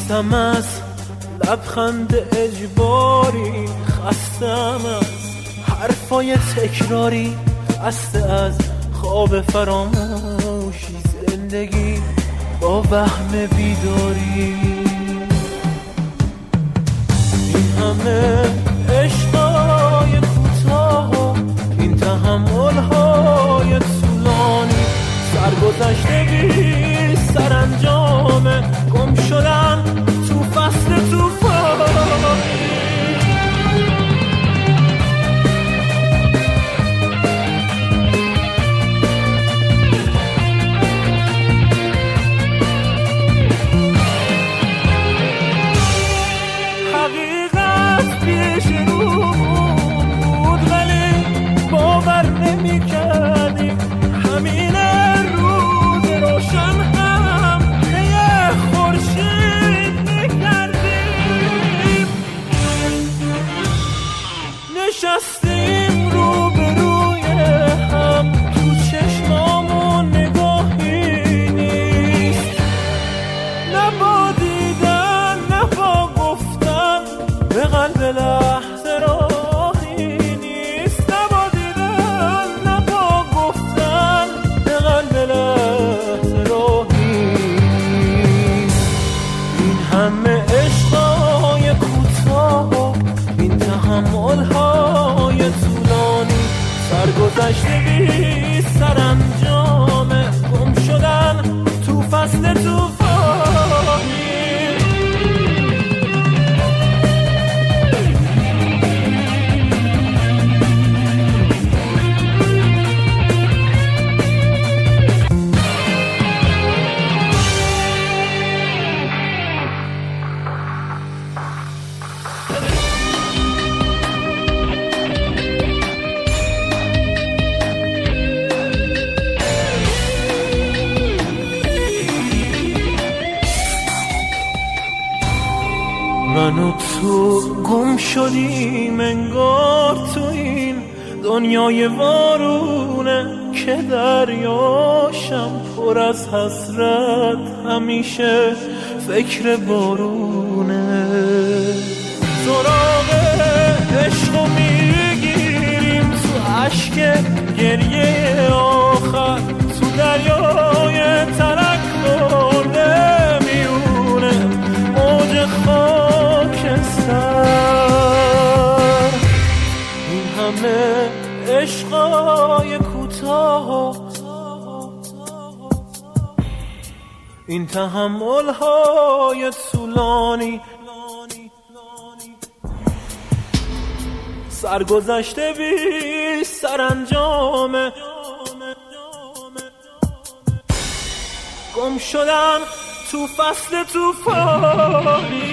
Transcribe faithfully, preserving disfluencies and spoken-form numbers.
خستم از لبخند اجباری، خستم از حرفای تکراری، خسته از خواب فراموشی، زندگی با وهم بیداری. این همه عشقای کوتاه، این تحمل‌های طولانی، سرگذشته بی سرانجام، گم شدن تو فصل طوفانی. حقیقت پیش رو بود ولی باور نمی کردیم، همین روز روشن هم یه خورشید میکردیم. نشستیم رو به روی هم، تو چشمامون نگاهی نیست، نه با دیدن نه با گفتن به قلب لحظه راهی نیست، نه با دیدن نه با گفتن به قلب لحظه راهی نیست. این همه عشقای کوتاه، این تحمل‌های طولانی، سرگذشته بی سرانجام، گم شدن تو فصل طوفانی. من و تو گم شدیم انگار تو این دنیای وارونه، که دریاشم پر از حسرت، همیشه فکر بارونه. سراغ عشقو میگیریم تو عشق گریه آخر، تو دریای ترک برده میونه موج خاکستر. این همه عشقای کوتاه، این تحمل‌های طولانی، سرگذشته بی سرانجام، گم شدن تو فصل طوفانی.